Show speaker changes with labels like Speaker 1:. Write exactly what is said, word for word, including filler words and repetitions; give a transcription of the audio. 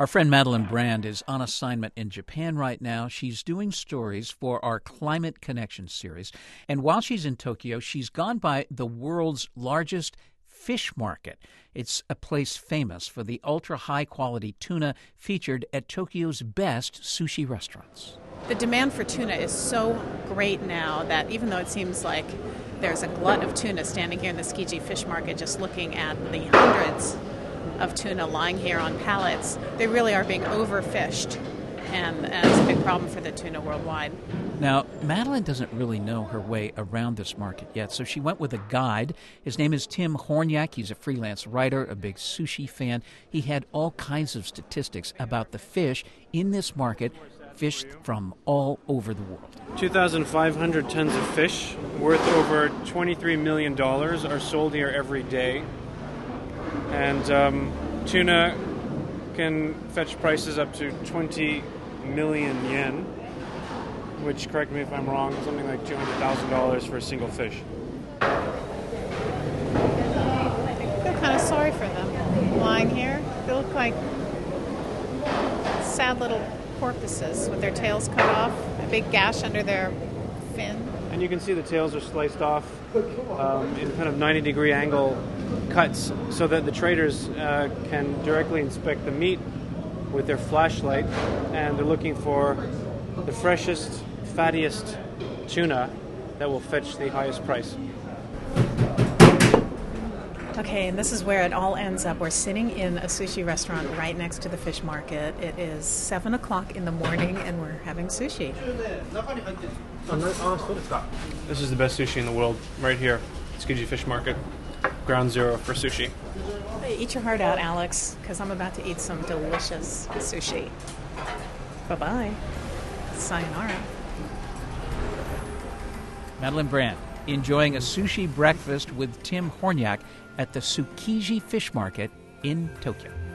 Speaker 1: Our friend Madeline Brand is on assignment in Japan right now. She's doing stories for our Climate Connection series. And while she's in Tokyo, she's gone by the world's largest fish market. It's a place famous for the ultra-high-quality tuna featured at Tokyo's best sushi restaurants.
Speaker 2: The demand for tuna is so great now that even though it seems like there's a glut of tuna standing here in the Tsukiji fish market just looking at the hundreds of tuna lying here on pallets, they really are being overfished, and, and it's a big problem for the tuna worldwide.
Speaker 1: Now, Madeline doesn't really know her way around this market yet, so she went with a guide. His name is Tim Horniak. He's a freelance writer, a big sushi fan. He had all kinds of statistics about the fish in this market, fish from all over the world.
Speaker 3: two thousand five hundred tons of fish worth over twenty-three million dollars are sold here every day. And um, tuna can fetch prices up to twenty million yen, which, correct me if I'm wrong, is something like two hundred thousand dollars for a single fish.
Speaker 2: I feel kind of sorry for them lying here. They look like sad little porpoises with their tails cut off, a big gash under their fin.
Speaker 3: And you can see the tails are sliced off um, in kind of ninety degree angle cuts so that the traders uh, can directly inspect the meat with their flashlight, and they're looking for the freshest, fattiest tuna that will fetch the highest price.
Speaker 2: Okay, and this is where it all ends up. We're sitting in a sushi restaurant right next to the fish market. It is seven o'clock in the morning, and we're having sushi.
Speaker 3: This is the best sushi in the world, right here, Tsukiji Fish Market, ground zero for sushi.
Speaker 2: Eat your heart out, Alex, because I'm about to eat some delicious sushi. Bye-bye. Sayonara.
Speaker 1: Madeline Brand enjoying a sushi breakfast with Tim Horniak at the Tsukiji Fish Market in Tokyo.